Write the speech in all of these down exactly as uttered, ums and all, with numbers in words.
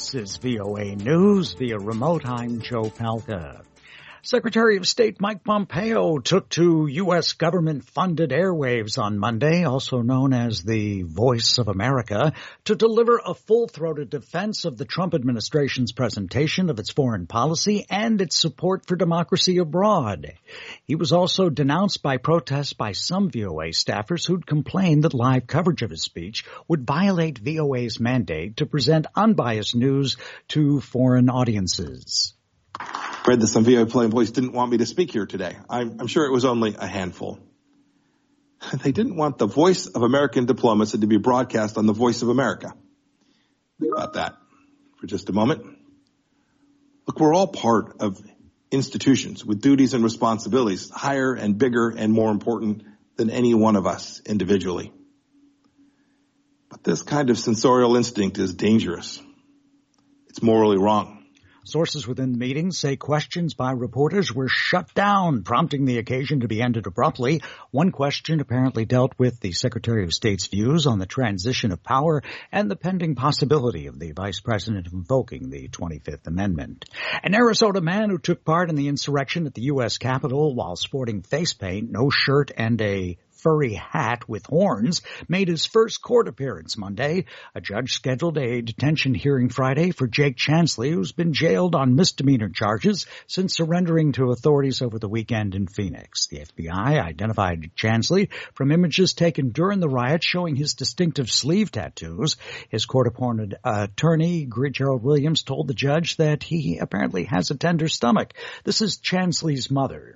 This is V O A News via remote. I'm Joe Palca. Secretary of State Mike Pompeo took to U S government-funded airwaves on Monday, also known as the Voice of America, to deliver a full-throated defense of the Trump administration's presentation of its foreign policy and its support for democracy abroad. He was also denounced by protests by some V O A staffers who'd complained that live coverage of his speech would violate V O A's mandate to present unbiased news to foreign audiences. Read that some V O A employees didn't want me to speak here today. I'm, I'm sure it was only a handful. They didn't want the voice of American diplomacy to be broadcast on the Voice of America. Think about that for just a moment. Look, we're all part of institutions with duties and responsibilities higher and bigger and more important than any one of us individually. But this kind of censorial instinct is dangerous. It's morally wrong. Sources within the meeting say questions by reporters were shut down, prompting the occasion to be ended abruptly. One question apparently dealt with the Secretary of State's views on the transition of power and the pending possibility of the Vice President invoking the twenty-fifth Amendment. An Arizona man who took part in the insurrection at the U S Capitol while sporting face paint, no shirt, and a furry hat with horns made his first court appearance Monday. A judge scheduled a detention hearing Friday for Jake Chansley, who's been jailed on misdemeanor charges since surrendering to authorities over the weekend in Phoenix. The F B I identified Chansley from images taken during the riot showing his distinctive sleeve tattoos. His court-appointed uh, attorney, Gerald Williams, told the judge that he apparently has a tender stomach. This is Chansley's mother.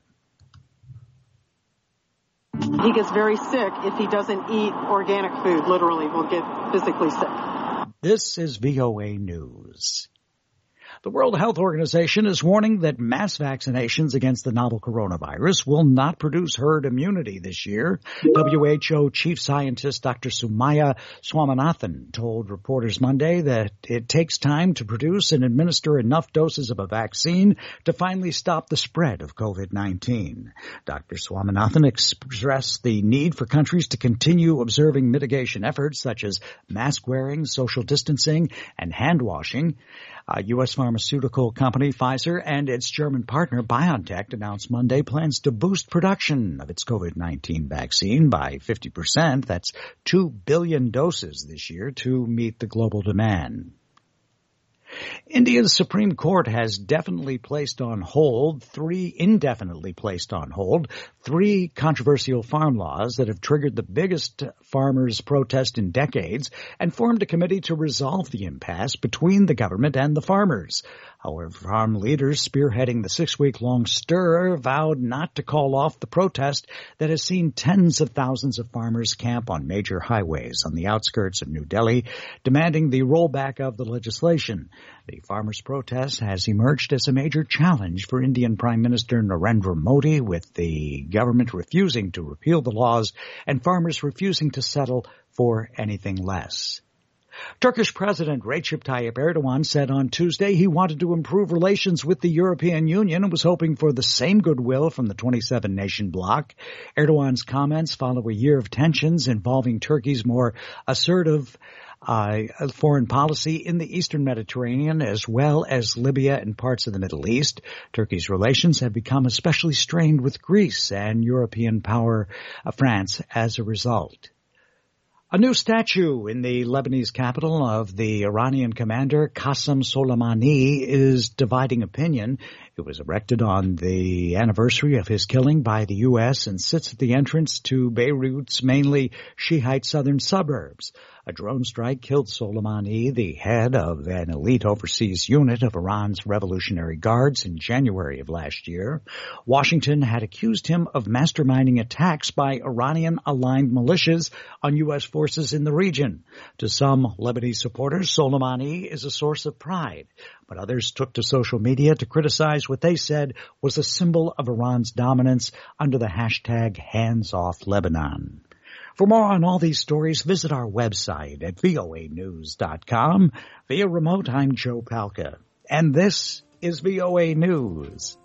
He gets very sick if he doesn't eat organic food, literally. Will get physically sick. This is V O A News. The World Health Organization is warning that mass vaccinations against the novel coronavirus will not produce herd immunity this year. W H O Chief Scientist Doctor Soumya Swaminathan told reporters Monday that it takes time to produce and administer enough doses of a vaccine to finally stop the spread of COVID nineteen. Doctor Swaminathan expressed the need for countries to continue observing mitigation efforts such as mask wearing, social distancing, and hand washing. Uh, U S pharmaceutical company Pfizer and its German partner BioNTech announced Monday plans to boost production of its COVID nineteen vaccine by fifty percent. That's two billion doses this year to meet the global demand. India's Supreme Court has definitely placed on hold three indefinitely placed on hold three controversial farm laws that have triggered the biggest farmers' protest in decades and formed a committee to resolve the impasse between the government and the farmers. However, farm leaders spearheading the six-week-long stir vowed not to call off the protest that has seen tens of thousands of farmers camp on major highways on the outskirts of New Delhi, demanding the rollback of the legislation. The farmers' protest has emerged as a major challenge for Indian Prime Minister Narendra Modi, with the government refusing to repeal the laws and farmers refusing to settle for anything less. Turkish President Recep Tayyip Erdogan said on Tuesday he wanted to improve relations with the European Union and was hoping for the same goodwill from the twenty-seven nation bloc. Erdogan's comments follow a year of tensions involving Turkey's more assertive Uh, foreign policy in the eastern Mediterranean as well as Libya and parts of the Middle East. Turkey's relations have become especially strained with Greece and European power uh, France as a result. A new statue in the Lebanese capital of the Iranian commander Qasem Soleimani is dividing opinion. It was erected on the anniversary of his killing by the U S and sits at the entrance to Beirut's mainly Shiite southern suburbs. A drone strike killed Soleimani, the head of an elite overseas unit of Iran's Revolutionary Guards, in January of last year. Washington had accused him of masterminding attacks by Iranian-aligned militias on U S forces in the region. To some Lebanese supporters, Soleimani is a source of pride, but others took to social media to criticize what they said was a symbol of Iran's dominance under the hashtag HandsOffLebanon. For more on all these stories, visit our website at V O A news dot com. Via remote, I'm Joe Palca, and this is V O A News.